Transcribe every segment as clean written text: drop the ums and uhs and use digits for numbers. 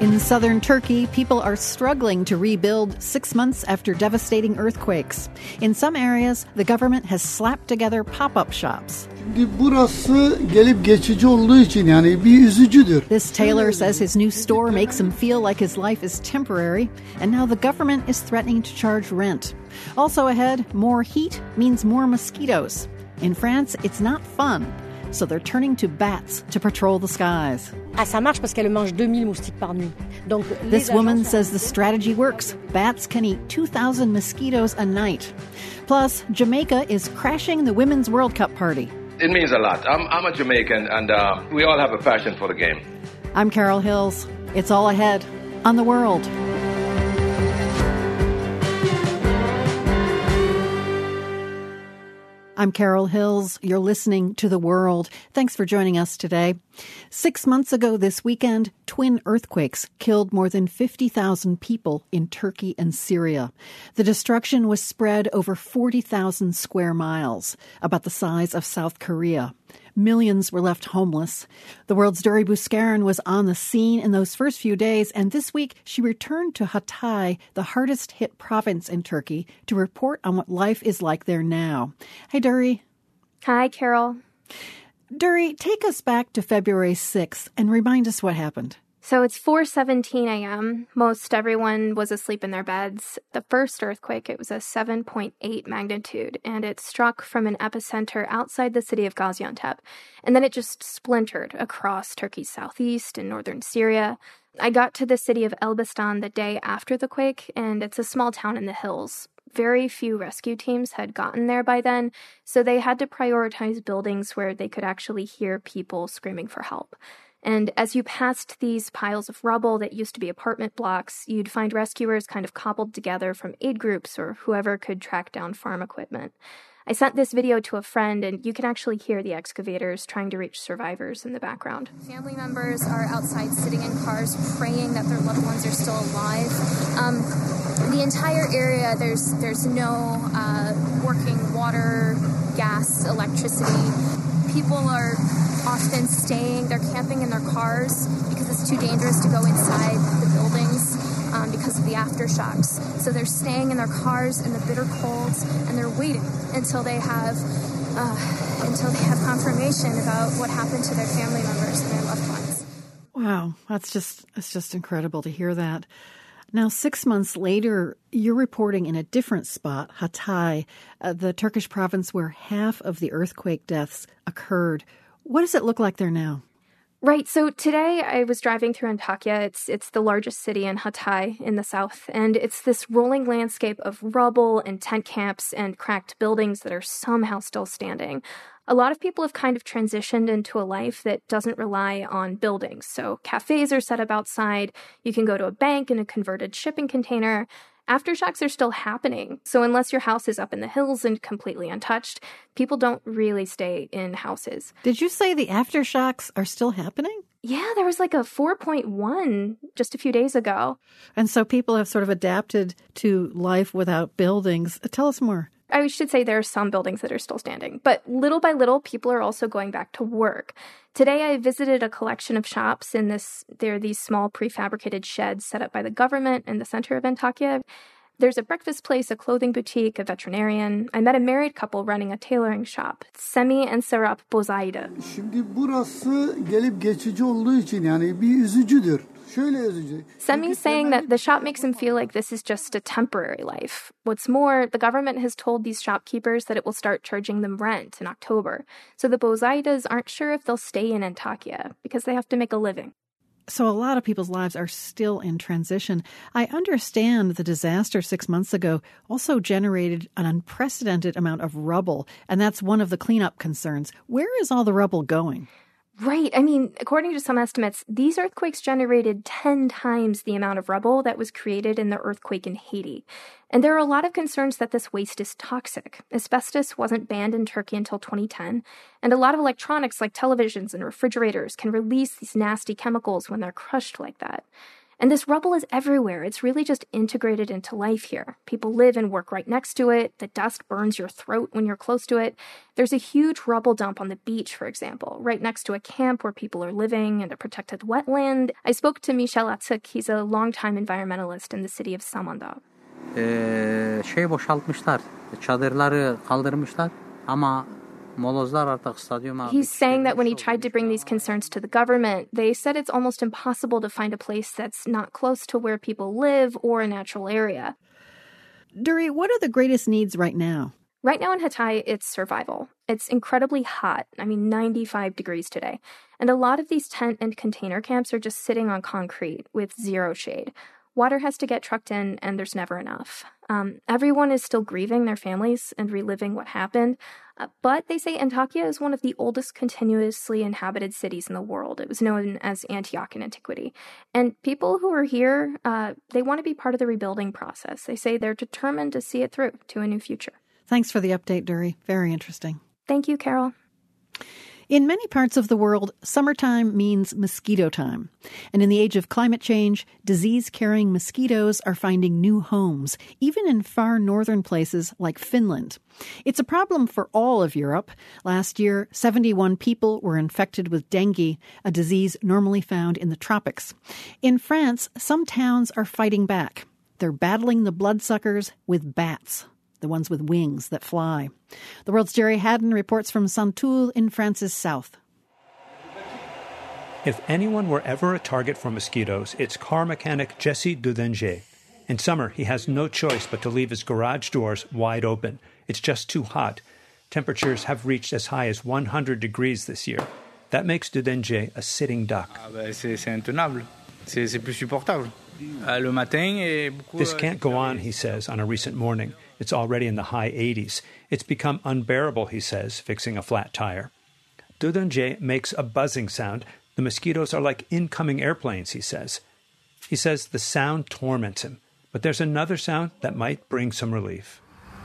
In southern Turkey, people are struggling to rebuild 6 months after devastating earthquakes. In some areas, the government has slapped together pop-up shops. This tailor says his new store makes him feel like his life is temporary, and now the government is threatening to charge rent. Also ahead, more heat means more mosquitoes. In France, it's not fun, so they're turning to bats to patrol the skies. Ça marche parce qu'elle mange 2000 moustiques par nuit. Donc, this woman says the strategy works. Bats can eat 2,000 mosquitoes a night. Plus, Jamaica is crashing the Women's World Cup party. It means a lot. I'm a Jamaican, and we all have a passion for the game. I'm Carol Hills. It's all ahead on The World. I'm Carol Hills. You're listening to The World. Thanks for joining us today. 6 months ago this weekend, twin earthquakes killed more than 50,000 people in Turkey and Syria. The destruction was spread over 40,000 square miles, about the size of South Korea. Millions were left homeless. The World's Dori Bouskaran was on the scene in those first few days, and this week she returned to Hatay, the hardest-hit province in Turkey, to report on what life is like there now. Hey, Dori. Hi, Carol. Dori, take us back to February 6th and remind us what happened. So it's 4:17 a.m. Most everyone was asleep in their beds. The first earthquake, it was a 7.8 magnitude, and it struck from an epicenter outside the city of Gaziantep. And then it just splintered across Turkey's southeast and northern Syria. I got to the city of Elbistan the day after the quake, and it's a small town in the hills. Very few rescue teams had gotten there by then, so they had to prioritize buildings where they could actually hear people screaming for help. And as you passed these piles of rubble that used to be apartment blocks, you'd find rescuers kind of cobbled together from aid groups or whoever could track down farm equipment. I sent this video to a friend, and you can actually hear the excavators trying to reach survivors in the background. Family members are outside sitting in cars praying that their loved ones are still alive. The entire area, there's no working water, gas, electricity. People are often they're camping in their cars because it's too dangerous to go inside the buildings because of the aftershocks. So they're staying in their cars in the bitter cold, and they're waiting until they have confirmation about what happened to their family members and their loved ones. Wow, it's just incredible to hear that. Now, 6 months later, you're reporting in a different spot, Hatay, the Turkish province where half of the earthquake deaths occurred. What does it look like there now? Right. So today I was driving through Antakya. It's the largest city in Hatay in the south. And it's this rolling landscape of rubble and tent camps and cracked buildings that are somehow still standing. A lot of people have kind of transitioned into a life that doesn't rely on buildings. So cafes are set up outside. You can go to a bank in a converted shipping container. Aftershocks are still happening. So unless your house is up in the hills and completely untouched, people don't really stay in houses. Did you say the aftershocks are still happening? Yeah, there was like a 4.1 just a few days ago. And so people have sort of adapted to life without buildings. Tell us more. I should say there are some buildings that are still standing, but little by little, people are also going back to work. Today, I visited a collection of shops there are these small prefabricated sheds set up by the government in the center of Antakya. There's a breakfast place, a clothing boutique, a veterinarian. I met a married couple running a tailoring shop, Semi and Serap Bozaydı. Şimdi burası gelip geçici olduğu için yani bir üzücüdür. Semi's saying that the shop makes him feel like this is just a temporary life. What's more, the government has told these shopkeepers that it will start charging them rent in October. So the Bozaydas aren't sure if they'll stay in Antakya because they have to make a living. So a lot of people's lives are still in transition. I understand the disaster 6 months ago also generated an unprecedented amount of rubble, and that's one of the cleanup concerns. Where is all the rubble going? Right. I mean, according to some estimates, these earthquakes generated 10 times the amount of rubble that was created in the earthquake in Haiti. And there are a lot of concerns that this waste is toxic. Asbestos wasn't banned in Turkey until 2010, and a lot of electronics like televisions and refrigerators can release these nasty chemicals when they're crushed like that. And this rubble is everywhere. It's really just integrated into life here. People live and work right next to it. The dust burns your throat when you're close to it. There's a huge rubble dump on the beach, for example, right next to a camp where people are living and a protected wetland. I spoke to Michel Atsuk. He's a longtime environmentalist in the city of Samandağ. Boşaltmışlar. Çadırları kaldırmışlar ama He's saying that when he tried to bring these concerns to the government, they said it's almost impossible to find a place that's not close to where people live or a natural area. Duri, what are the greatest needs right now? Right now in Hatay, it's survival. It's incredibly hot. 95 degrees today. And a lot of these tent and container camps are just sitting on concrete with zero shade. Water has to get trucked in, and there's never enough. Everyone is still grieving their families and reliving what happened. But they say Antakya is one of the oldest continuously inhabited cities in the world. It was known as Antioch in antiquity. And people who are here, they want to be part of the rebuilding process. They say they're determined to see it through to a new future. Thanks for the update, Duri. Very interesting. Thank you, Carol. In many parts of the world, summertime means mosquito time. And in the age of climate change, disease-carrying mosquitoes are finding new homes, even in far northern places like Finland. It's a problem for all of Europe. Last year, 71 people were infected with dengue, a disease normally found in the tropics. In France, some towns are fighting back. They're battling the bloodsuckers with bats, the ones with wings that fly. The World's Jerry Haddon reports from Saint-Toul in France's south. If anyone were ever a target for mosquitoes, it's car mechanic Jesse Dudanger. In summer, he has no choice but to leave his garage doors wide open. It's just too hot. Temperatures have reached as high as 100 degrees this year. That makes Dudanger a sitting duck. C'est intenable. C'est plus supportable. Le matin, This can't go on, he says, on a recent morning. It's already in the high 80s. It's become unbearable, he says, fixing a flat tire. Dudanger makes a buzzing sound. The mosquitoes are like incoming airplanes, he says. He says the sound torments him. But there's another sound that might bring some relief.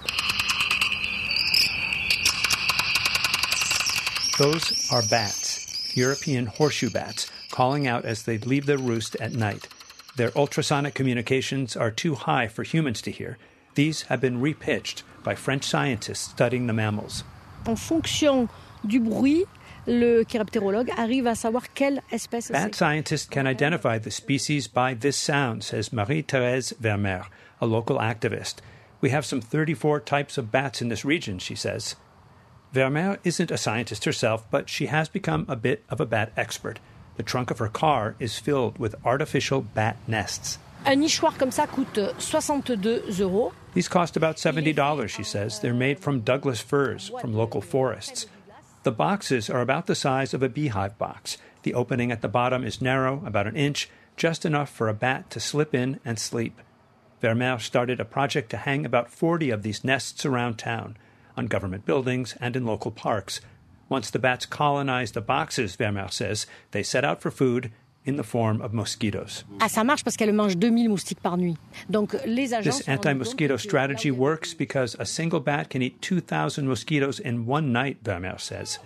Those are bats, European horseshoe bats, calling out as they leave their roost at night. Their ultrasonic communications are too high for humans to hear. These have been repitched by French scientists studying the mammals. En fonction du bruit, le chiroptérologue arrive à savoir quelle espèce c'est. Bat scientists can identify the species by this sound, says Marie-Thérèse Vermeer, a local activist. We have some 34 types of bats in this region, she says. Vermeer isn't a scientist herself, but she has become a bit of a bat expert. The trunk of her car is filled with artificial bat nests. Un nichoir comme ça coûte 62 €. These cost about $70, she says. They're made from Douglas firs from local forests. The boxes are about the size of a beehive box. The opening at the bottom is narrow, about an inch, just enough for a bat to slip in and sleep. Vermeer started a project to hang about 40 of these nests around town, on government buildings and in local parks. Once the bats colonize the boxes, Vermeer says, they set out for food in the form of mosquitoes. Ça marche parce qu'elle mange 2000 moustiques par nuit. Donc les agents This anti-mosquito strategy works because a single bat can eat 2,000 mosquitoes in one night, Vermeer says.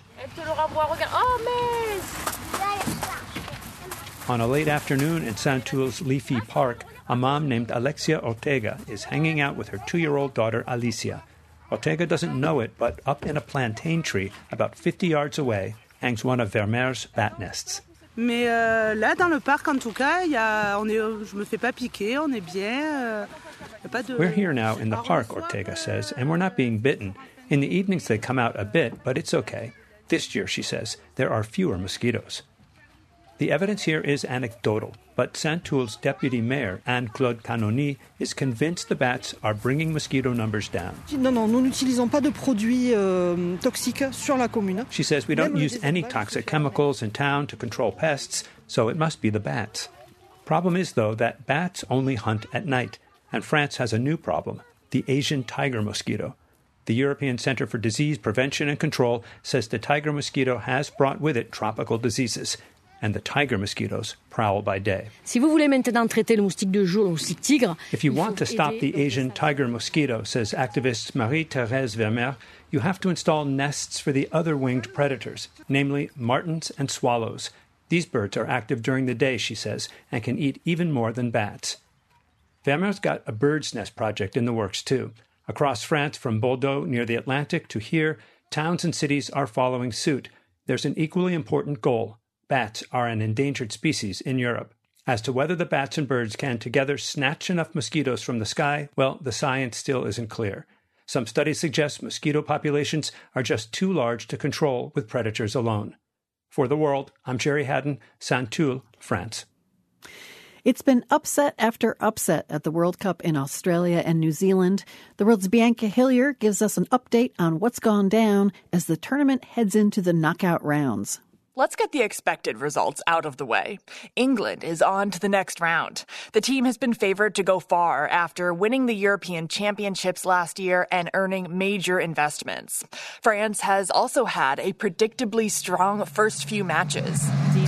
On a late afternoon in Saint-Toul's leafy park, a mom named Alexia Ortega is hanging out with her 2-year-old daughter Alicia. Ortega doesn't know it, but up in a plantain tree about 50 yards away hangs one of Vermeer's bat nests. Mais là, dans le parc, en tout cas, je me fais pas piquer, on est bien. We're here now in the park, Ortega says, and we're not being bitten. In the evenings they come out a bit, but it's okay. This year, she says, there are fewer mosquitoes. The evidence here is anecdotal, but Saint-Toul's deputy mayor, Anne-Claude Canoni, is convinced the bats are bringing mosquito numbers down. Non, nous n'utilisons pas de produits toxiques sur la commune. She says we don't use any toxic chemicals in town to control pests, so it must be the bats. Problem is, though, that bats only hunt at night, and France has a new problem, the Asian tiger mosquito. The European Center for Disease Prevention and Control says the tiger mosquito has brought with it tropical diseases, and the tiger mosquitoes prowl by day. Si vous voulez maintenant traiter le moustique de jour, le moustique tigre, if you want to stop the Asian tiger mosquito, says activist Marie-Thérèse Vermeer, you have to install nests for the other winged predators, namely martins and swallows. These birds are active during the day, she says, and can eat even more than bats. Vermeer's got a bird's nest project in the works, too. Across France, from Bordeaux near the Atlantic to here, towns and cities are following suit. There's an equally important goal. Bats are an endangered species in Europe. As to whether the bats and birds can together snatch enough mosquitoes from the sky, well, the science still isn't clear. Some studies suggest mosquito populations are just too large to control with predators alone. For The World, I'm Jerry Haddon, Saint-Toul, France. It's been upset after upset at the World Cup in Australia and New Zealand. The World's Bianca Hillier gives us an update on what's gone down as the tournament heads into the knockout rounds. Let's get the expected results out of the way. England is on to the next round. The team has been favored to go far after winning the European Championships last year and earning major investments. France has also had a predictably strong first few matches.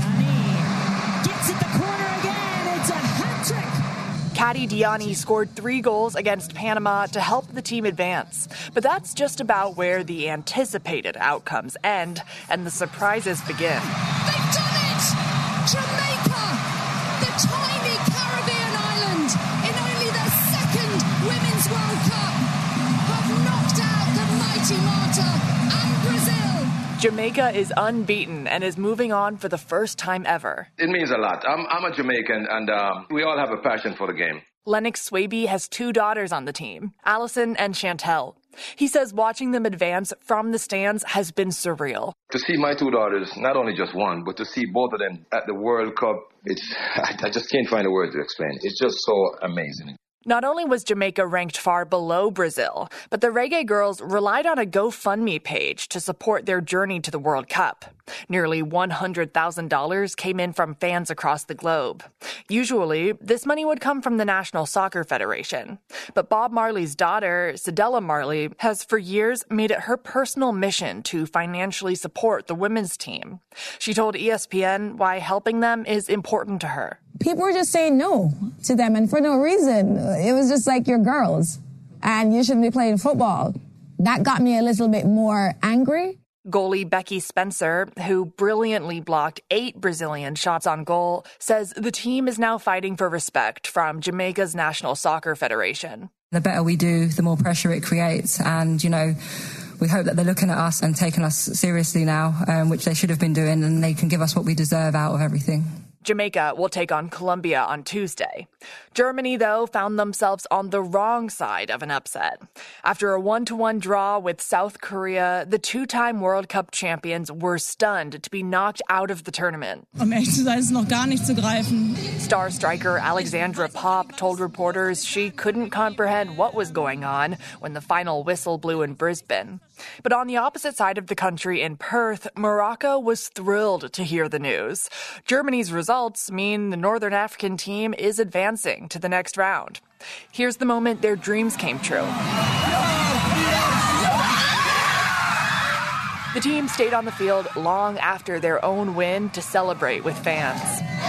Diani gets it the corner again. It's a hat-trick. Kati Diani scored 3 goals against Panama to help the team advance. But that's just about where the anticipated outcomes end and the surprises begin. They've done it! Jamaica, the tiny Caribbean island, in only their second Women's World Cup, have knocked out the mighty Malta and Brazil. Jamaica is unbeaten and is moving on for the first time ever. It means a lot. I'm a Jamaican, and we all have a passion for the game. Lennox Swaby has 2 daughters on the team, Allison and Chantel. He says watching them advance from the stands has been surreal. To see my 2 daughters, not only just one, but to see both of them at the World Cup, I just can't find a word to explain. It's just so amazing. Not only was Jamaica ranked far below Brazil, but the Reggae Girls relied on a GoFundMe page to support their journey to the World Cup. Nearly $100,000 came in from fans across the globe. Usually, this money would come from the National Soccer Federation. But Bob Marley's daughter, Cedella Marley, has for years made it her personal mission to financially support the women's team. She told ESPN why helping them is important to her. People were just saying no to them, and for no reason. It was just like, you're girls, and you shouldn't be playing football. That got me a little bit more angry. Goalie Becky Spencer, who brilliantly blocked 8 Brazilian shots on goal, says the team is now fighting for respect from Jamaica's National Soccer Federation. The better we do, the more pressure it creates, and, we hope that they're looking at us and taking us seriously now, which they should have been doing, and they can give us what we deserve out of everything. Jamaica will take on Colombia on Tuesday. Germany, though, found themselves on the wrong side of an upset. After a 1-1 draw with South Korea, the 2-time World Cup champions were stunned to be knocked out of the tournament. Um ehrlich zu sein, ist noch gar nicht zu greifen. Star striker Alexandra Popp told reporters she couldn't comprehend what was going on when the final whistle blew in Brisbane. But on the opposite side of the country in Perth, Morocco was thrilled to hear the news. Germany's results mean the Northern African team is advancing to the next round. Here's the moment their dreams came true. The team stayed on the field long after their own win to celebrate with fans.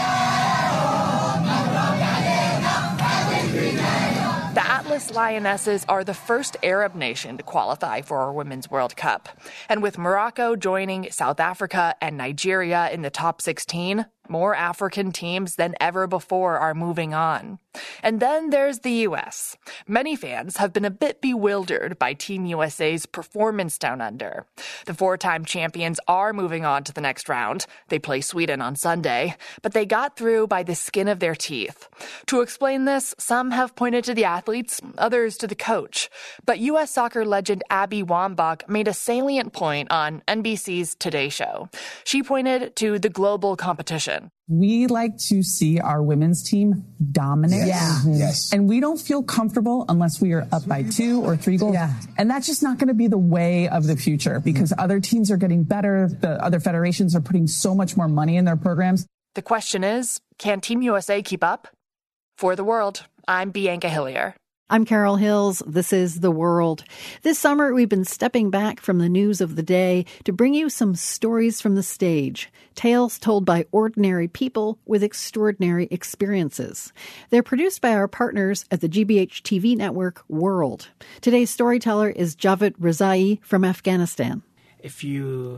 The Atlas Lionesses are the first Arab nation to qualify for our Women's World Cup. And with Morocco joining South Africa and Nigeria in the top 16, more African teams than ever before are moving on. And then there's the U.S. Many fans have been a bit bewildered by Team USA's performance down under. The 4-time champions are moving on to the next round. They play Sweden on Sunday, but they got through by the skin of their teeth. To explain this, some have pointed to the athletes, others to the coach. But U.S. soccer legend Abby Wambach made a salient point on NBC's Today Show. She pointed to the global competition. We like to see our women's team dominate. Yes. Yeah. Yes. And we don't feel comfortable unless we are up by 2 or 3 goals. Yeah. And that's just not going to be the way of the future because other teams are getting better. The other federations are putting so much more money in their programs. The question is, can Team USA keep up? For The World, I'm Bianca Hillier. I'm Carol Hills. This is The World. This summer, we've been stepping back from the news of the day to bring you some stories from the stage, tales told by ordinary people with extraordinary experiences. They're produced by our partners at the GBH TV network World. Today's storyteller is Javed Rezai from Afghanistan. If you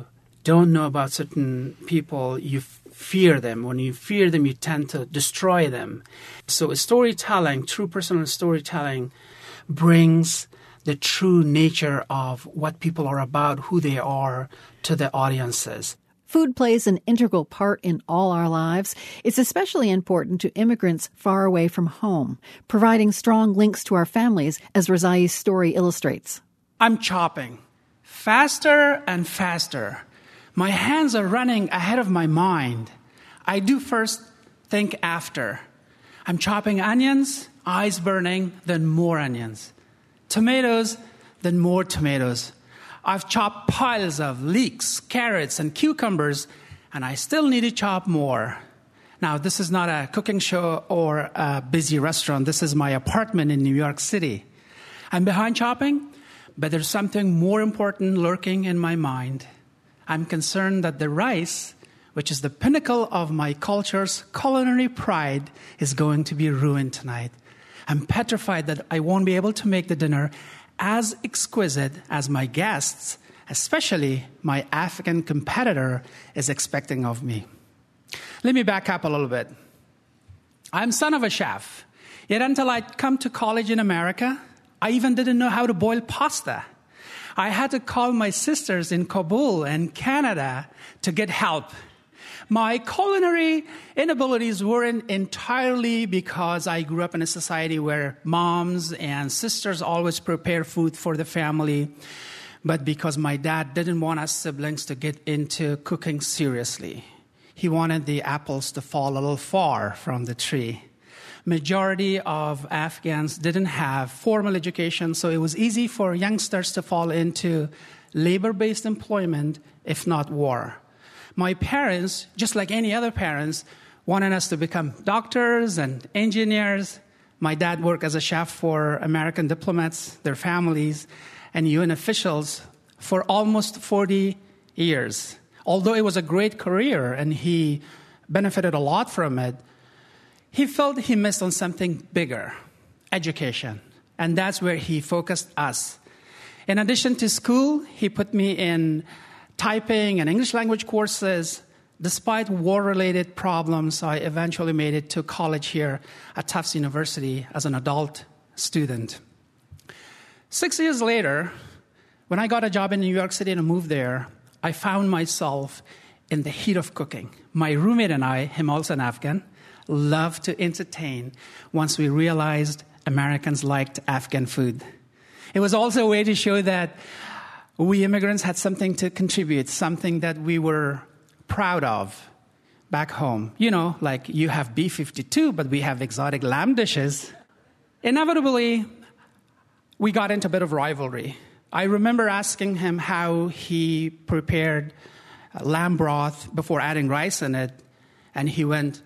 don't know about certain people, you fear them. When you fear them, you tend to destroy them. So storytelling, true personal storytelling, brings the true nature of what people are about, who they are, to the audiences. Food plays an integral part in all our lives. It's especially important to immigrants far away from home, providing strong links to our families, as Razai's story illustrates. I'm chopping faster and faster. My hands are running ahead of my mind. I do first, think after. I'm chopping onions, eyes burning, then more onions. Tomatoes, then more tomatoes. I've chopped piles of leeks, carrots, and cucumbers, and I still need to chop more. Now, this is not a cooking show or a busy restaurant. This is my apartment in New York City. I'm behind chopping, but there's something more important lurking in my mind. I'm concerned that the rice, which is the pinnacle of my culture's culinary pride, is going to be ruined tonight. I'm petrified that I won't be able to make the dinner as exquisite as my guests, especially my African competitor, is expecting of me. Let me back up a little bit. I'm son of a chef. Yet until I'd come to college in America, I even didn't know how to boil pasta. I had to call my sisters in Kabul and Canada to get help. My culinary inabilities weren't entirely because I grew up in a society where moms and sisters always prepare food for the family, but because my dad didn't want us siblings to get into cooking seriously. He wanted the apples to fall a little far from the tree. Majority of Afghans didn't have formal education, so it was easy for youngsters to fall into labor-based employment, if not war. My parents, just like any other parents, wanted us to become doctors and engineers. My dad worked as a chef for American diplomats, their families, and UN officials for almost 40 years. Although it was a great career and he benefited a lot from it, he felt he missed on something bigger, education. And that's where he focused us. In addition to school, he put me in typing and English language courses. Despite war-related problems, I eventually made it to college here at Tufts University as an adult student. 6 years later, when I got a job in New York City and moved there, I found myself in the heat of cooking. My roommate and I, him also an Afghan, loved to entertain once we realized Americans liked Afghan food. It was also a way to show that we immigrants had something to contribute, something that we were proud of back home. You know, like you have B-52, but we have exotic lamb dishes. Inevitably, we got into a bit of rivalry. I remember asking him how he prepared lamb broth before adding rice in it, and he went,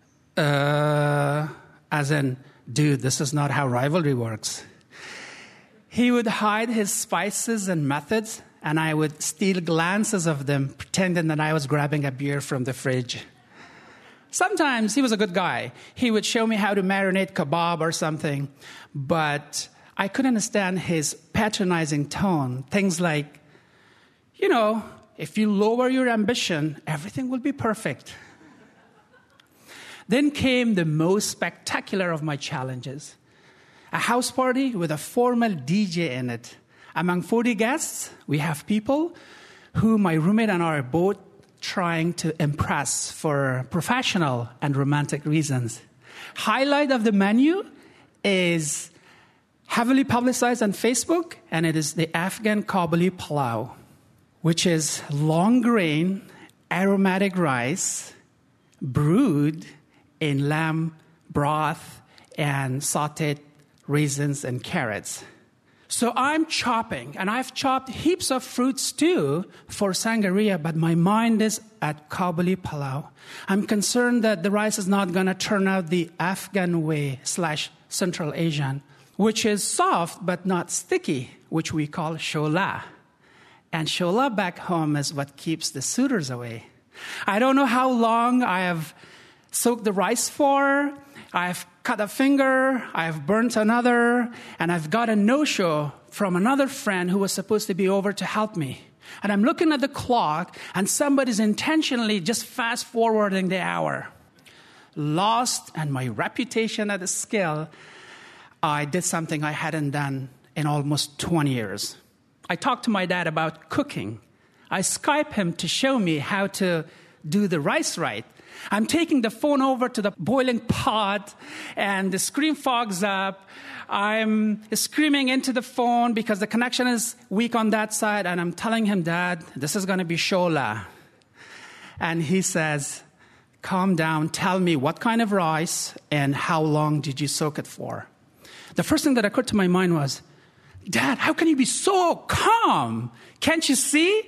as in, dude, this is not how rivalry works. He would hide his spices and methods, and I would steal glances of them, pretending that I was grabbing a beer from the fridge. Sometimes he was a good guy. He would show me how to marinate kebab or something, but I couldn't understand his patronizing tone. Things like, you know, if you lower your ambition, everything will be perfect. Then came the most spectacular of my challenges. A house party with a formal DJ in it. Among 40 guests, we have people who my roommate and I are both trying to impress for professional and romantic reasons. Highlight of the menu is heavily publicized on Facebook, and it is the Afghan Kabuli Palau, which is long grain, aromatic rice, brewed in lamb broth and sauteed raisins and carrots. So I'm chopping, and I've chopped heaps of fruits too for sangria, but my mind is at Kabuli Palau. I'm concerned that the rice is not going to turn out the Afghan way / Central Asian, which is soft but not sticky, which we call shola. And shola back home is what keeps the suitors away. I don't know how long I have soaked the rice for. I've cut a finger, I've burnt another, and I've got a no-show from another friend who was supposed to be over to help me. And I'm looking at the clock, and somebody's intentionally just fast-forwarding the hour. Lost and my reputation at the skill, I did something I hadn't done in almost 20 years. I talked to my dad about cooking. I Skype him to show me how to do the rice right. I'm taking the phone over to the boiling pot, and the screen fogs up. I'm screaming into the phone because the connection is weak on that side, and I'm telling him, Dad, this is going to be shola. And he says, calm down, tell me what kind of rice and how long did you soak it for? The first thing that occurred to my mind was, Dad, how can you be so calm? Can't you see?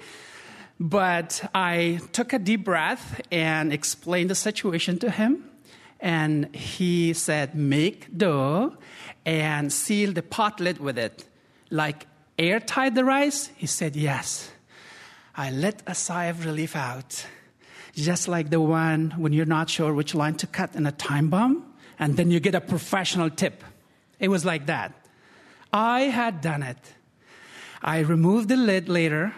But I took a deep breath and explained the situation to him. And he said, make dough and seal the pot lid with it. Like airtight the rice? He said, yes. I let a sigh of relief out. Just like the one when you're not sure which line to cut in a time bomb, and then you get a professional tip. It was like that. I had done it. I removed the lid later,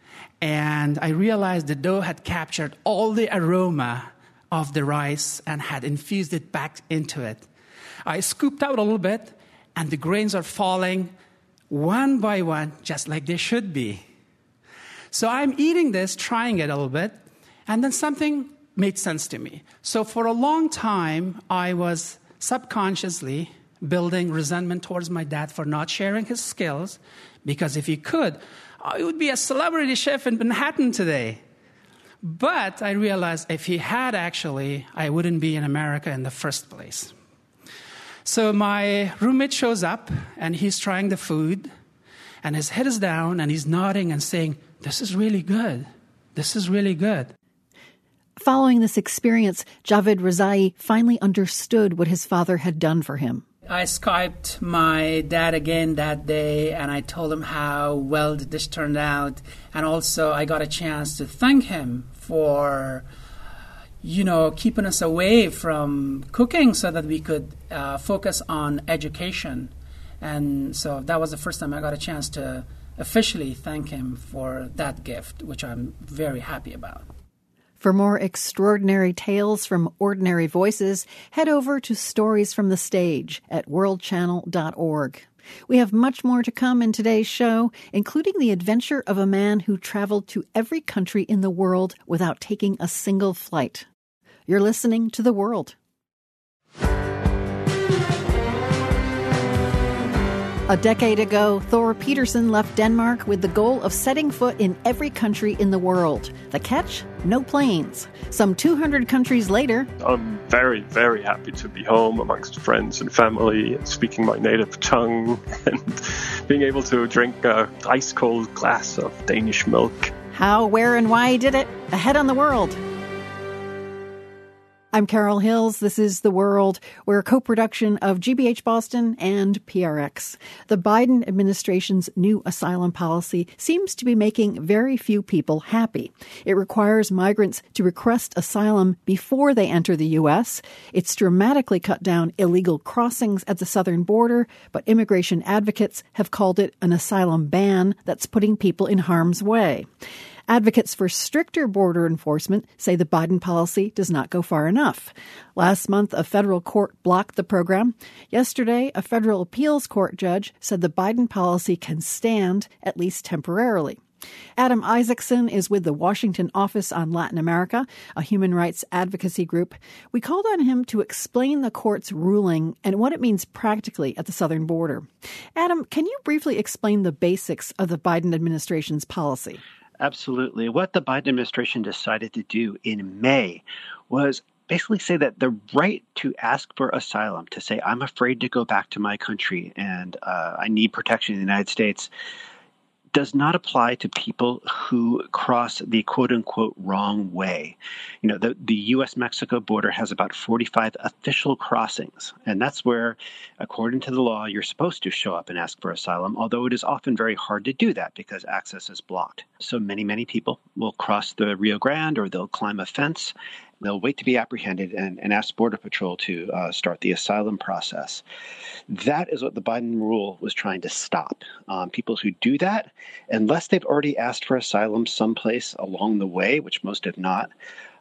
and I realized the dough had captured all the aroma of the rice and had infused it back into it. I scooped out a little bit, and the grains are falling one by one, just like they should be. So I'm eating this, trying it a little bit, and then something made sense to me. So for a long time, I was subconsciously building resentment towards my dad for not sharing his skills, because if he could, I would be a celebrity chef in Manhattan today. But I realized if he had actually, I wouldn't be in America in the first place. So my roommate shows up, and he's trying the food, and his head is down, and he's nodding and saying, this is really good. This is really good. Following this experience, Javed Rezai finally understood what his father had done for him. I Skyped my dad again that day, and I told him how well the dish turned out. And also I got a chance to thank him for, keeping us away from cooking so that we could focus on education. And so that was the first time I got a chance to officially thank him for that gift, which I'm very happy about. For more extraordinary tales from ordinary voices, head over to Stories from the Stage at worldchannel.org. We have much more to come in today's show, including the adventure of a man who traveled to every country in the world without taking a single flight. You're listening to The World. A decade ago, Thor Peterson left Denmark with the goal of setting foot in every country in the world. The catch? No planes. Some 200 countries later, I'm very, very happy to be home amongst friends and family, and speaking my native tongue, and being able to drink an ice-cold glass of Danish milk. How, where, and why he did it? Ahead on The World. I'm Carol Hills. This is The World. We're a co-production of GBH Boston and PRX. The Biden administration's new asylum policy seems to be making very few people happy. It requires migrants to request asylum before they enter the U.S. It's dramatically cut down illegal crossings at the southern border, but immigration advocates have called it an asylum ban that's putting people in harm's way. Advocates for stricter border enforcement say the Biden policy does not go far enough. Last month, a federal court blocked the program. Yesterday, a federal appeals court judge said the Biden policy can stand, at least temporarily. Adam Isaacson is with the Washington Office on Latin America, a human rights advocacy group. We called on him to explain the court's ruling and what it means practically at the southern border. Adam, can you briefly explain the basics of the Biden administration's policy? Absolutely. What the Biden administration decided to do in May was basically say that the right to ask for asylum, to say, I'm afraid to go back to my country and I need protection in the United States, does not apply to people who cross the quote-unquote wrong way. The U.S.-Mexico border has about 45 official crossings, and that's where, according to the law, you're supposed to show up and ask for asylum, although it is often very hard to do that because access is blocked. So many people will cross the Rio Grande or they'll climb a fence, They'll wait to be apprehended and ask Border Patrol to start the asylum process. That is what the Biden rule was trying to stop. People who do that, unless they've already asked for asylum someplace along the way, which most have not,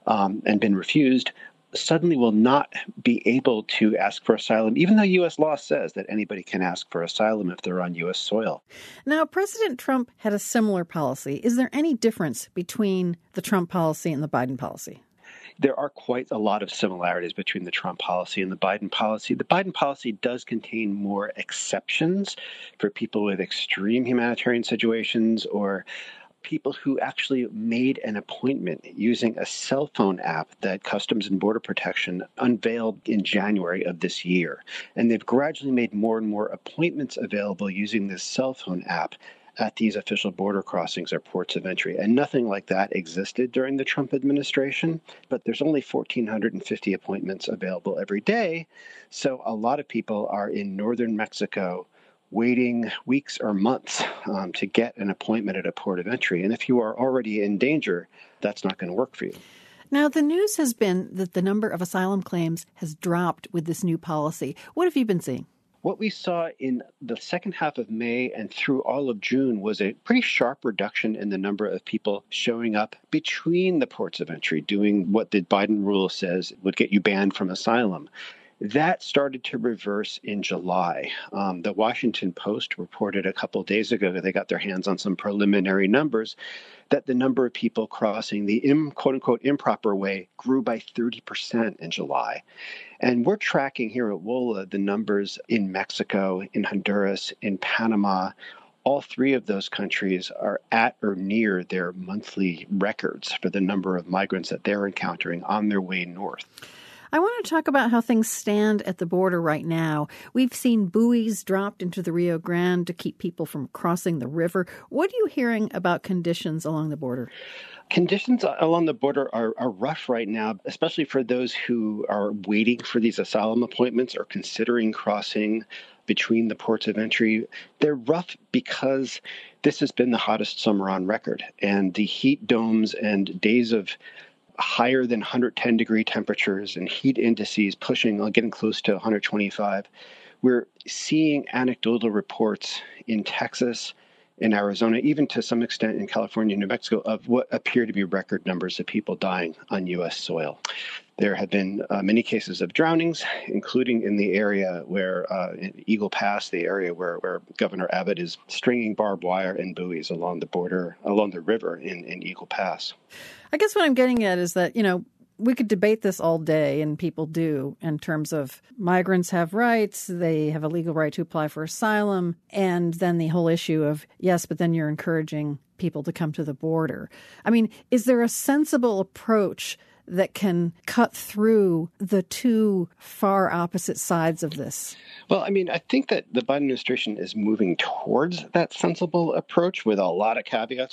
and been refused, suddenly will not be able to ask for asylum, even though U.S. law says that anybody can ask for asylum if they're on U.S. soil. Now, President Trump had a similar policy. Is there any difference between the Trump policy and the Biden policy? There are quite a lot of similarities between the Trump policy and the Biden policy. The Biden policy does contain more exceptions for people with extreme humanitarian situations or people who actually made an appointment using a cell phone app that Customs and Border Protection unveiled in January of this year. And they've gradually made more and more appointments available using this cell phone app at these official border crossings or ports of entry. And nothing like that existed during the Trump administration, but there's only 1,450 appointments available every day. So a lot of people are in northern Mexico waiting weeks or months to get an appointment at a port of entry. And if you are already in danger, that's not going to work for you. Now, the news has been that the number of asylum claims has dropped with this new policy. What have you been seeing? What we saw in the second half of May and through all of June was a pretty sharp reduction in the number of people showing up between the ports of entry, doing what the Biden rule says would get you banned from asylum. That started to reverse in July. The Washington Post reported a couple of days ago that they got their hands on some preliminary numbers that the number of people crossing the quote-unquote improper way grew by 30% in July. And we're tracking here at WOLA the numbers in Mexico, in Honduras, in Panama. All three of those countries are at or near their monthly records for the number of migrants that they're encountering on their way north. I want to talk about how things stand at the border right now. We've seen buoys dropped into the Rio Grande to keep people from crossing the river. What are you hearing about conditions along the border? Conditions along the border are rough right now, especially for those who are waiting for these asylum appointments or considering crossing between the ports of entry. They're rough because this has been the hottest summer on record, and the heat domes and days of higher than 110-degree temperatures and heat indices getting close to 125. We're seeing anecdotal reports in Texas, in Arizona, even to some extent in California and New Mexico, of what appear to be record numbers of people dying on U.S. soil. There have been many cases of drownings, including in the area where, in Eagle Pass, the area where Governor Abbott is stringing barbed wire and buoys along the border, along the river in Eagle Pass. I guess what I'm getting at is that, we could debate this all day, and people do, in terms of migrants have rights, they have a legal right to apply for asylum, and then the whole issue of, yes, but then you're encouraging people to come to the border. I mean, is there a sensible approach that can cut through the two far opposite sides of this? Well, I think that the Biden administration is moving towards that sensible approach with a lot of caveats.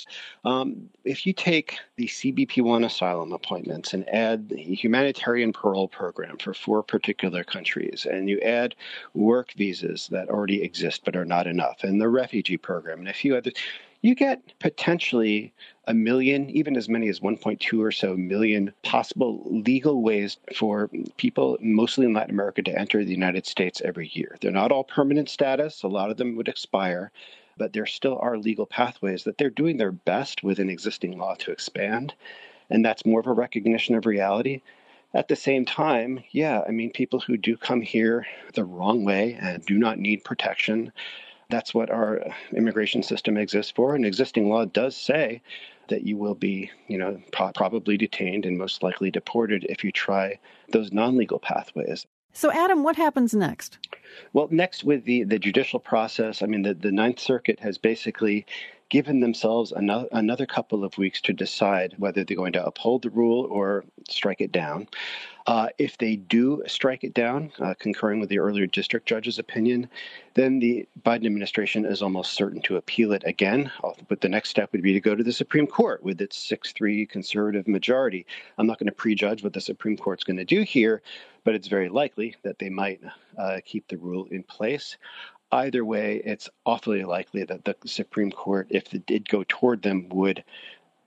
If you take the CBP-1 asylum appointments and add the humanitarian parole program for 4 particular countries, and you add work visas that already exist but are not enough, and the refugee program and a few others, you get potentially 1 million, even as many as 1.2 or so million possible legal ways for people, mostly in Latin America, to enter the United States every year. They're not all permanent status. A lot of them would expire, but there still are legal pathways that they're doing their best within existing law to expand. And that's more of a recognition of reality. At the same time, people who do come here the wrong way and do not need protection, that's what our immigration system exists for. And existing law does say that you will be, probably detained and most likely deported if you try those non-legal pathways. So, Adam, what happens next? Well, next with the judicial process, the Ninth Circuit has basically given themselves another couple of weeks to decide whether they're going to uphold the rule or strike it down. If they do strike it down, concurring with the earlier district judge's opinion, then the Biden administration is almost certain to appeal it again. But the next step would be to go to the Supreme Court with its 6-3 conservative majority. I'm not going to prejudge what the Supreme Court's going to do here, but it's very likely that they might keep the rule in place. Either way, it's awfully likely that the Supreme Court, if it did go toward them, would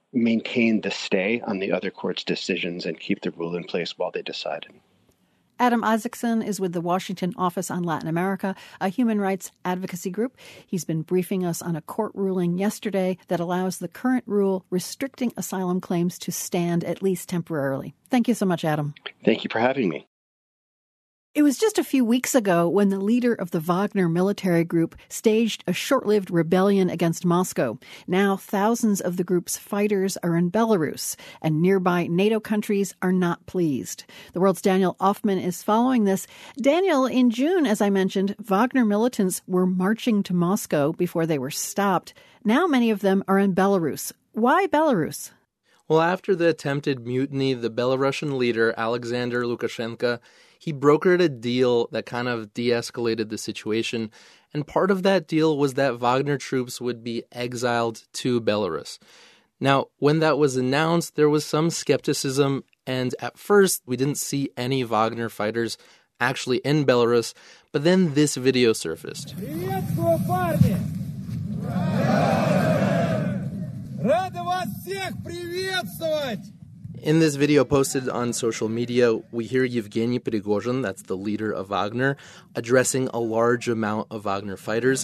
maintain the stay on the other court's decisions and keep the rule in place while they decided. Adam Isaacson is with the Washington Office on Latin America, a human rights advocacy group. He's been briefing us on a court ruling yesterday that allows the current rule restricting asylum claims to stand at least temporarily. Thank you so much, Adam. Thank you for having me. It was just a few weeks ago when the leader of the Wagner military group staged a short-lived rebellion against Moscow. Now thousands of the group's fighters are in Belarus, and nearby NATO countries are not pleased. The World's Daniel Offman is following this. Daniel, in June, as I mentioned, Wagner militants were marching to Moscow before they were stopped. Now many of them are in Belarus. Why Belarus? Well, after the attempted mutiny, the Belarusian leader, Alexander Lukashenko, he brokered a deal that kind of de-escalated the situation, and part of that deal was that Wagner troops would be exiled to Belarus. Now, when that was announced, there was some skepticism, and at first, we didn't see any Wagner fighters actually in Belarus, but then this video surfaced. In this video posted on social media, we hear Yevgeny Prigozhin, that's the leader of Wagner, addressing a large amount of Wagner fighters.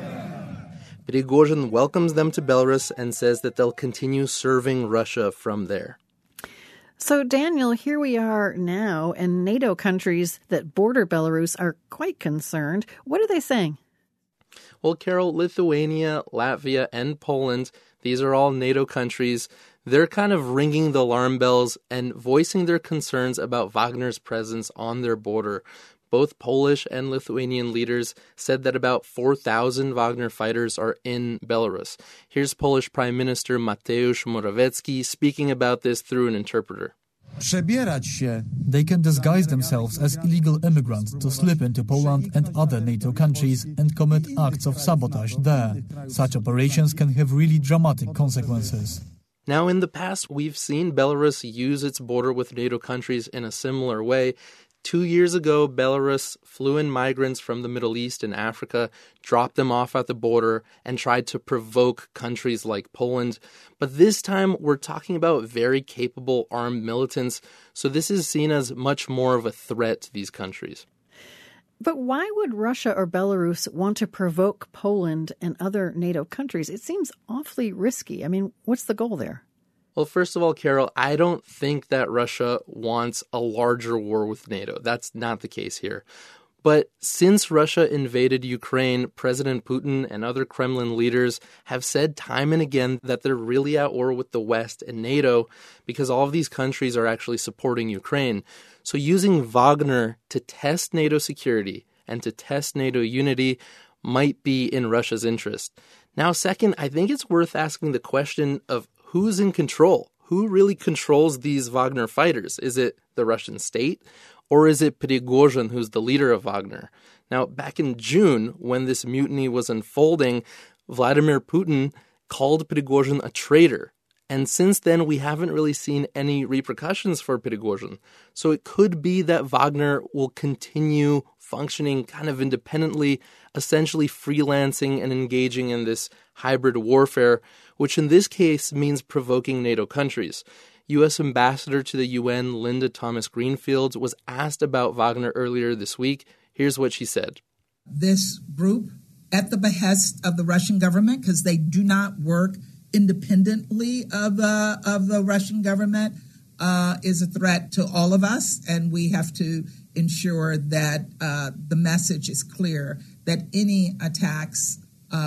Prigozhin welcomes them to Belarus and says that they'll continue serving Russia from there. So, Daniel, here we are now, and NATO countries that border Belarus are quite concerned. What are they saying? Well, Carol, Lithuania, Latvia, and Poland, these are all NATO countries. They're kind of ringing the alarm bells and voicing their concerns about Wagner's presence on their border. Both Polish and Lithuanian leaders said that about 4,000 Wagner fighters are in Belarus. Here's Polish Prime Minister Mateusz Morawiecki speaking about this through an interpreter. They can disguise themselves as illegal immigrants to slip into Poland and other NATO countries and commit acts of sabotage there. Such operations can have really dramatic consequences. Now, in the past, we've seen Belarus use its border with NATO countries in a similar way. 2 years ago, Belarus flew in migrants from the Middle East and Africa, dropped them off at the border, and tried to provoke countries like Poland. But this time, we're talking about very capable armed militants, so this is seen as much more of a threat to these countries. But why would Russia or Belarus want to provoke Poland and other NATO countries? It seems awfully risky. I mean, what's the goal there? Well, first of all, Carol, I don't think that Russia wants a larger war with NATO. That's not the case here. But since Russia invaded Ukraine, President Putin and other Kremlin leaders have said time and again that they're really at war with the West and NATO because all of these countries are actually supporting Ukraine. So using Wagner to test NATO security and to test NATO unity might be in Russia's interest. Now, second, I think it's worth asking the question of who's in control? Who really controls these Wagner fighters? Is it the Russian state? Or is it Prigozhin, who's the leader of Wagner? Now, back in June, when this mutiny was unfolding, Vladimir Putin called Prigozhin a traitor. And since then, we haven't really seen any repercussions for Prigozhin. So it could be that Wagner will continue functioning kind of independently, essentially freelancing and engaging in this hybrid warfare, which in this case means provoking NATO countries. U.S. Ambassador to the UN, Linda Thomas-Greenfield, was asked about Wagner earlier this week. Here's what she said. This group, at the behest of the Russian government, because they do not work independently of the Russian government, is a threat to all of us, and we have to ensure that the message is clear that any attacks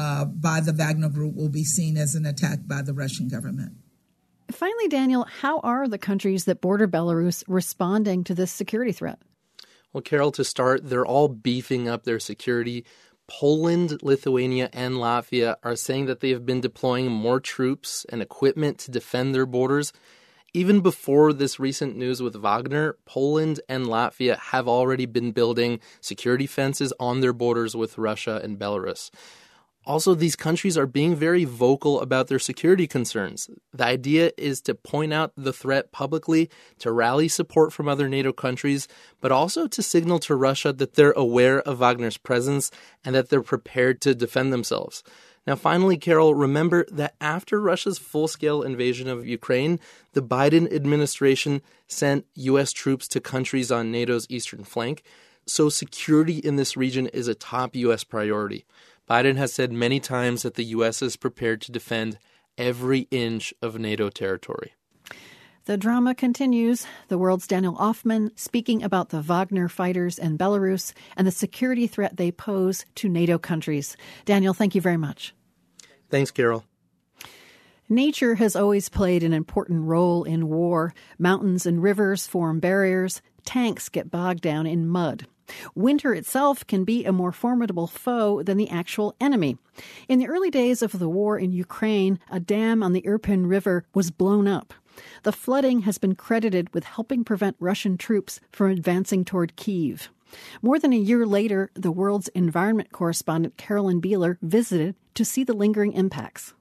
by the Wagner Group will be seen as an attack by the Russian government. Finally, Daniel, how are the countries that border Belarus responding to this security threat? Well, Carol, to start, they're all beefing up their security. Poland, Lithuania, and Latvia are saying that they have been deploying more troops and equipment to defend their borders. Even before this recent news with Wagner, Poland and Latvia have already been building security fences on their borders with Russia and Belarus. Also, these countries are being very vocal about their security concerns. The idea is to point out the threat publicly, to rally support from other NATO countries, but also to signal to Russia that they're aware of Wagner's presence and that they're prepared to defend themselves. Now, finally, Carol, remember that after Russia's full-scale invasion of Ukraine, the Biden administration sent U.S. troops to countries on NATO's eastern flank. So security in this region is a top U.S. priority. Biden has said many times that the U.S. is prepared to defend every inch of NATO territory. The drama continues. The World's Daniel Hoffman speaking about the Wagner fighters in Belarus and the security threat they pose to NATO countries. Daniel, thank you very much. Thanks, Carol. Nature has always played an important role in war. Mountains and rivers form barriers. Tanks get bogged down in mud. Winter itself can be a more formidable foe than the actual enemy. In the early days of the war in Ukraine, a dam on the Irpin River was blown up. The flooding has been credited with helping prevent Russian troops from advancing toward Kyiv. More than a year later, the world's environment correspondent Carolyn Beeler visited to see the lingering impacts.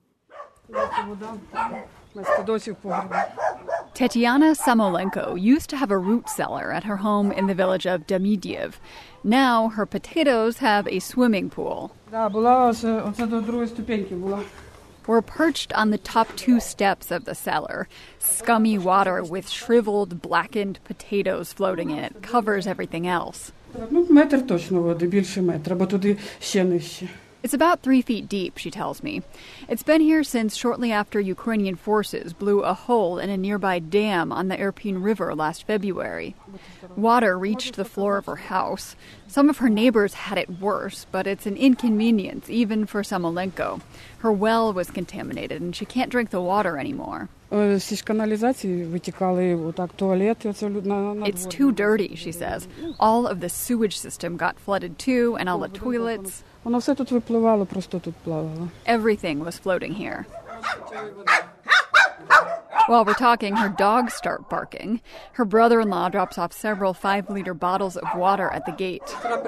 Tetiana Samolenko used to have a root cellar at her home in the village of Demidiev. Now her potatoes have a swimming pool. We're perched on the top 2 steps of the cellar. Scummy water with shriveled, blackened potatoes floating in it covers everything else. It's about 3 feet deep, she tells me. It's been here since shortly after Ukrainian forces blew a hole in a nearby dam on the Irpin River last February. Water reached the floor of her house. Some of her neighbors had it worse, but it's an inconvenience even for Samolenko. Her well was contaminated and she can't drink the water anymore. It's too dirty, she says. All of the sewage system got flooded too, and all the toilets. Everything was floating here. While we're talking, her dogs start barking. Her brother-in-law drops off several 5-liter bottles of water at the gate.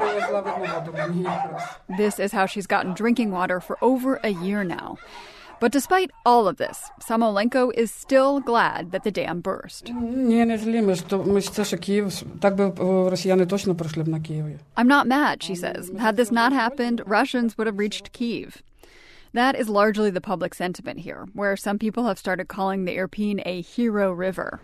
This is how she's gotten drinking water for over a year now. But despite all of this, Samolenko is still glad that the dam burst. I'm not mad, she says. Had this not happened, Russians would have reached Kyiv. That is largely the public sentiment here, where some people have started calling the Irpin a hero river.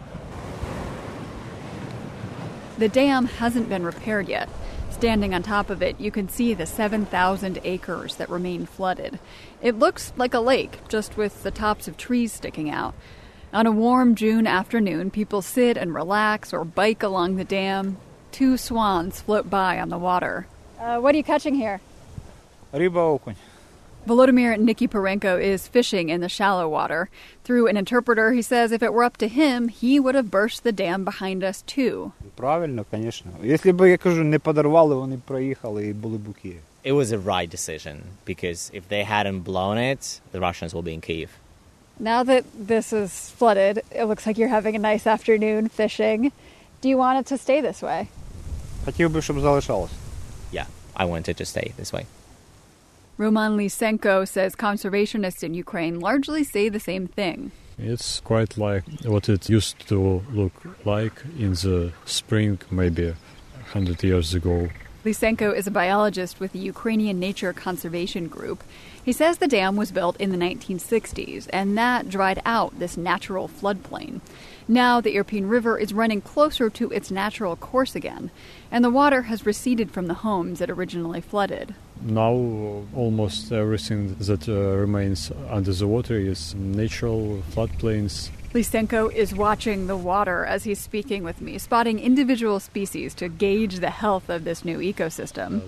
The dam hasn't been repaired yet. Standing on top of it, you can see the 7,000 acres that remain flooded. It looks like a lake, just with the tops of trees sticking out. On a warm June afternoon, people sit and relax or bike along the dam. 2 swans float by on the water. What are you catching here? Ryba okунь. Volodymyr Nikiforenko is fishing in the shallow water. Through an interpreter, he says if it were up to him, he would have burst the dam behind us too. Правильно, конечно. Если б, я кажу, не подарували, вони проїхали і були б у Києві. It was a right decision, because if they hadn't blown it, the Russians will be in Kyiv. Now that this is flooded, it looks like you're having a nice afternoon fishing. Do you want it to stay this way? Хотів би, щоб залишалось. Yeah, I want it to stay this way. Roman Lysenko says conservationists in Ukraine largely say the same thing. It's quite like what it used to look like in the spring, maybe 100 years ago. Lysenko is a biologist with the Ukrainian Nature Conservation Group. He says the dam was built in the 1960s, and that dried out this natural floodplain. Now the Irpin River is running closer to its natural course again, and the water has receded from the homes it originally flooded. Now almost everything that remains under the water is natural floodplains. Lysenko is watching the water as he's speaking with me, spotting individual species to gauge the health of this new ecosystem.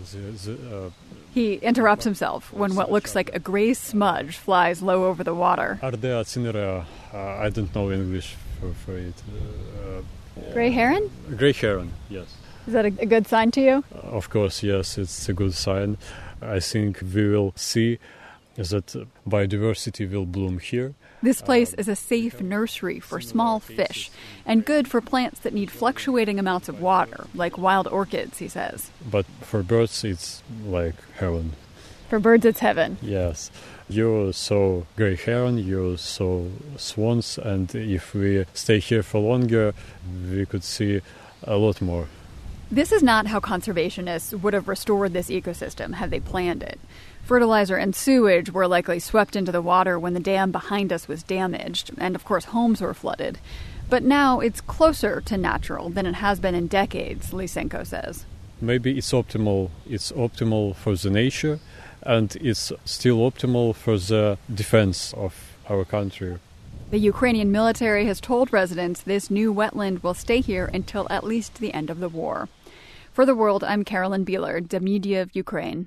He interrupts himself when what looks like a gray smudge flies low over the water. Ardea cinerea, I don't know English for it. Gray heron? Gray heron, yes. Is that a good sign to you? Of course, yes, it's a good sign. I think we will see that biodiversity will bloom here. This place is a safe nursery for small fish and good for plants that need fluctuating amounts of water, like wild orchids, he says. But for birds, it's like heaven. For birds, it's heaven. Yes. You saw gray heron, you saw swans, and if we stay here for longer, we could see a lot more. This is not how conservationists would have restored this ecosystem had they planned it. Fertilizer and sewage were likely swept into the water when the dam behind us was damaged, and of course homes were flooded. But now it's closer to natural than it has been in decades, Lysenko says. Maybe it's optimal. It's optimal for the nature, and it's still optimal for the defense of our country. The Ukrainian military has told residents this new wetland will stay here until at least the end of the war. For The World, I'm Carolyn Beeler, Demidiev, Ukraine.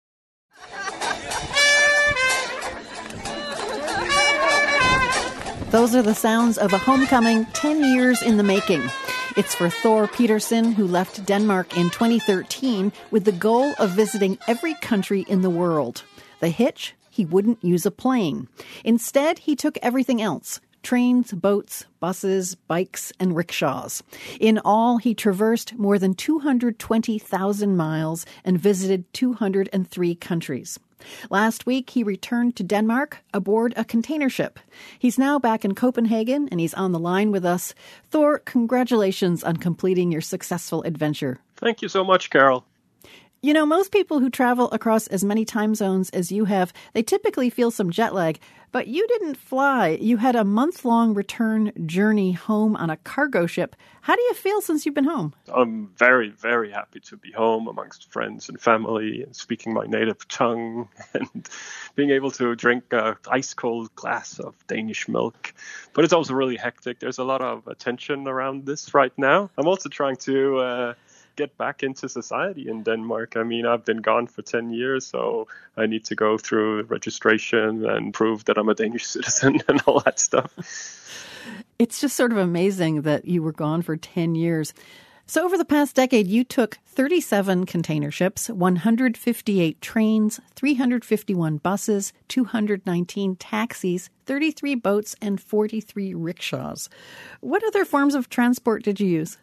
Those are the sounds of a homecoming 10 years in the making. It's for Thor Peterson, who left Denmark in 2013 with the goal of visiting every country in the world. The hitch? He wouldn't use a plane. Instead, he took everything else: trains, boats, buses, bikes, and rickshaws. In all, he traversed more than 220,000 miles and visited 203 countries. Last week, he returned to Denmark aboard a container ship. He's now back in Copenhagen, and he's on the line with us. Thor, congratulations on completing your successful adventure. Thank you so much, Carol. You know, most people who travel across as many time zones as you have, they typically feel some jet lag. But you didn't fly. You had a month-long return journey home on a cargo ship. How do you feel since you've been home? I'm very, very happy to be home amongst friends and family and speaking my native tongue and being able to drink an ice-cold glass of Danish milk. But it's also really hectic. There's a lot of attention around this right now. I'm also trying to get back into society in Denmark. I mean, I've been gone for 10 years, so I need to go through registration and prove that I'm a Danish citizen and all that stuff. It's just sort of amazing that you were gone for 10 years. So over the past decade, you took 37 container ships, 158 trains, 351 buses, 219 taxis, 33 boats, and 43 rickshaws. What other forms of transport did you use?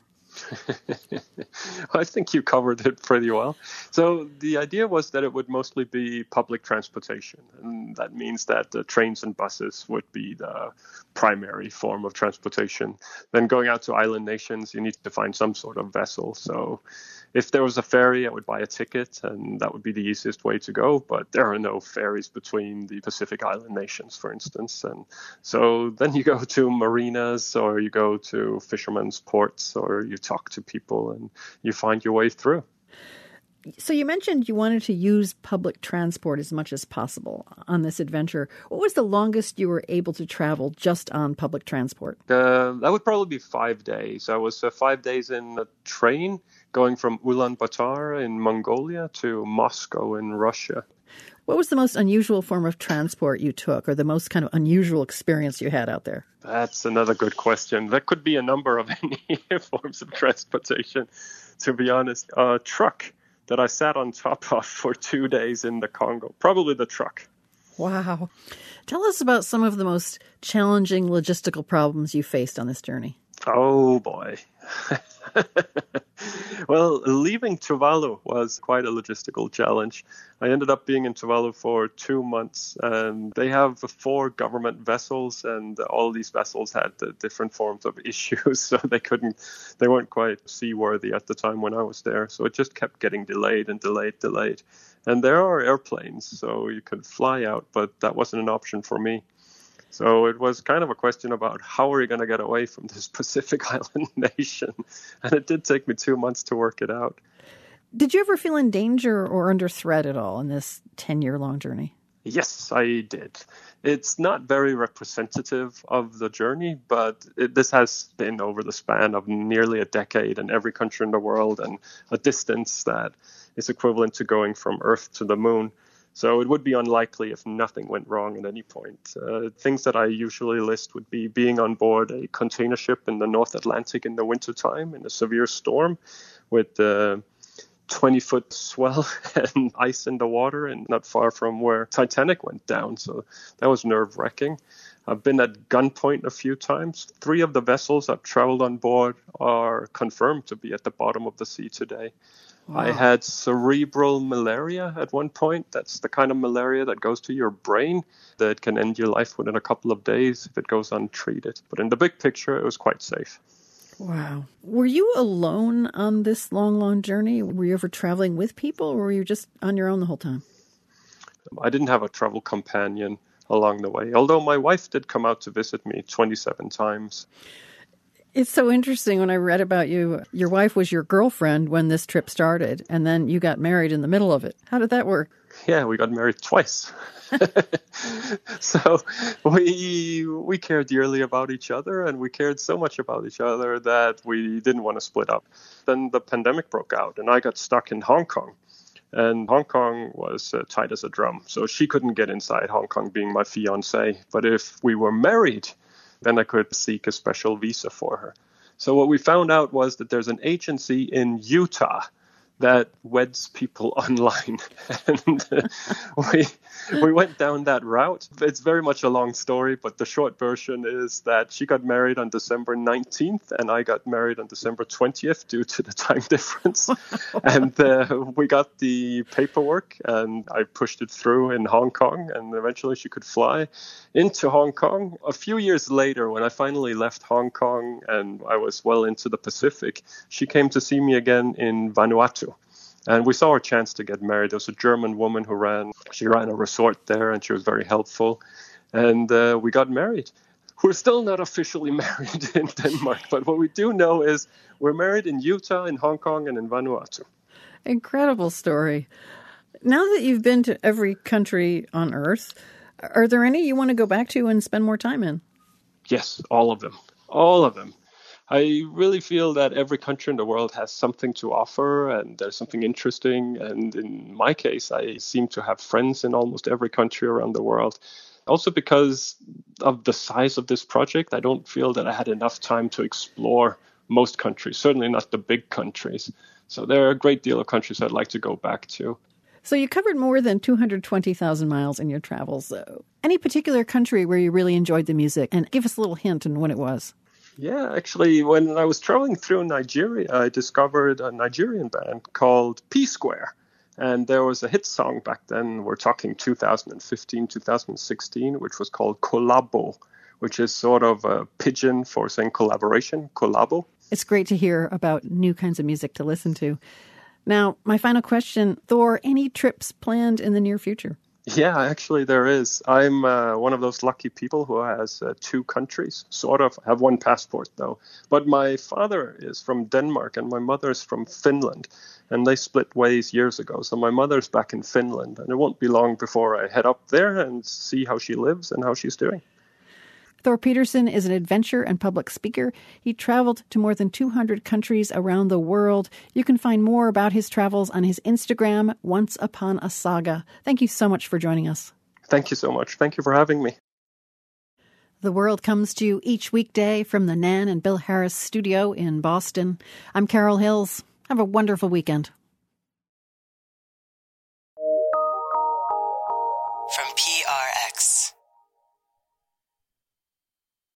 I think you covered it pretty well. So the idea was that it would mostly be public transportation. And that means that the trains and buses would be the primary form of transportation. Then going out to island nations, you need to find some sort of vessel. So if there was a ferry, I would buy a ticket, and that would be the easiest way to go. But there are no ferries between the Pacific Island nations, for instance. And so then you go to marinas, or you go to fishermen's ports, or you talk to people, and you find your way through. So you mentioned you wanted to use public transport as much as possible on this adventure. What was the longest you were able to travel just on public transport? That would probably be 5 days. I was 5 days in a train going from Ulaanbaatar in Mongolia to Moscow in Russia. What was the most unusual form of transport you took, or the most kind of unusual experience you had out there? That's another good question. There could be a number of any forms of transportation, to be honest. A truck that I sat on top of for 2 days in the Congo. Probably the truck. Wow. Tell us about some of the most challenging logistical problems you faced on this journey. Oh, boy. Well, leaving Tuvalu was quite a logistical challenge. I ended up being in Tuvalu for 2 months, and they have 4 government vessels, and all these vessels had different forms of issues, so they weren't quite seaworthy at the time when I was there. So it just kept getting delayed and delayed. And there are airplanes, so you could fly out, but that wasn't an option for me. So it was kind of a question about how are you going to get away from this Pacific Island nation? And it did take me 2 months to work it out. Did you ever feel in danger or under threat at all in this 10-year-long journey? Yes, I did. It's not very representative of the journey, but this has been over the span of nearly a decade in every country in the world, and a distance that is equivalent to going from Earth to the moon. So it would be unlikely if nothing went wrong at any point. Things that I usually list would be being on board a container ship in the North Atlantic in the wintertime in a severe storm with 20-foot swell and ice in the water, and not far from where Titanic went down. So that was nerve-wracking. I've been at gunpoint a few times. 3 of the vessels I've traveled on board are confirmed to be at the bottom of the sea today. Wow. I had cerebral malaria at one point. That's the kind of malaria that goes to your brain that can end your life within a couple of days if it goes untreated. But in the big picture, it was quite safe. Wow. Were you alone on this long, long journey? Were you ever traveling with people, or were you just on your own the whole time? I didn't have a travel companion along the way, although my wife did come out to visit me 27 times. It's so interesting when I read about you. Your wife was your girlfriend when this trip started, and then you got married in the middle of it. How did that work? Yeah, we got married twice. So we cared dearly about each other, and we cared so much about each other that we didn't want to split up. Then the pandemic broke out, and I got stuck in Hong Kong. And Hong Kong was tight as a drum, so she couldn't get inside Hong Kong being my fiancé. But if we were married, then I could seek a special visa for her. So what we found out was that there's an agency in Utah that weds people online. And we went down that route. It's very much a long story, but the short version is that she got married on December 19th, and I got married on December 20th due to the time difference. And we got the paperwork, and I pushed it through in Hong Kong, and eventually she could fly into Hong Kong. A few years later, when I finally left Hong Kong and I was well into the Pacific, she came to see me again in Vanuatu. And we saw our chance to get married. There was a German woman who ran a resort there, and she was very helpful. And we got married. We're still not officially married in Denmark, but what we do know is we're married in Utah, in Hong Kong, and in Vanuatu. Incredible story. Now that you've been to every country on Earth, are there any you want to go back to and spend more time in? Yes, all of them. All of them. I really feel that every country in the world has something to offer, and there's something interesting. And in my case, I seem to have friends in almost every country around the world. Also because of the size of this project, I don't feel that I had enough time to explore most countries, certainly not the big countries. So there are a great deal of countries I'd like to go back to. So you covered more than 220,000 miles in your travels. Any particular country where you really enjoyed the music? And give us a little hint on when it was. Yeah, actually, when I was traveling through Nigeria, I discovered a Nigerian band called P-Square. And there was a hit song back then, we're talking 2015, 2016, which was called Collabo, which is sort of a pidgin for saying collaboration, collabo. It's great to hear about new kinds of music to listen to. Now, my final question, Thor, any trips planned in the near future? Yeah, actually there is. I'm one of those lucky people who has two countries, sort of. I have one passport, though. But my father is from Denmark and my mother is from Finland. And they split ways years ago. So my mother's back in Finland. And it won't be long before I head up there and see how she lives and how she's doing. Thor Petersen is an adventure and public speaker. He traveled to more than 200 countries around the world. You can find more about his travels on his Instagram, Once Upon a Saga. Thank you so much for joining us. Thank you so much. Thank you for having me. The World comes to you each weekday from the Nan and Bill Harris studio in Boston. I'm Carol Hills. Have a wonderful weekend.